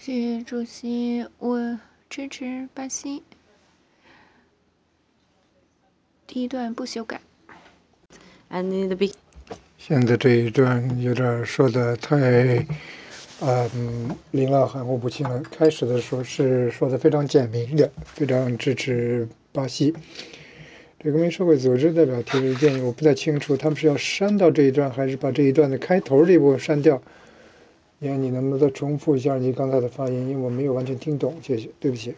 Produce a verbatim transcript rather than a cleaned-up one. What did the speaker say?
谢谢主席，我支持巴西。第一段不修改。 And in the be 现在这一段有点说的太，嗯，琳琅含糊不清了。开始的时候是说的非常简明的，非常支持巴西。这个公民社会组织代表提出建议，我不太清楚，他们是要删掉这一段，还是把这一段的开头这一部分删掉？你看，你能不能再重复一下你刚才的发言？因为我没有完全听懂，谢谢，对不起。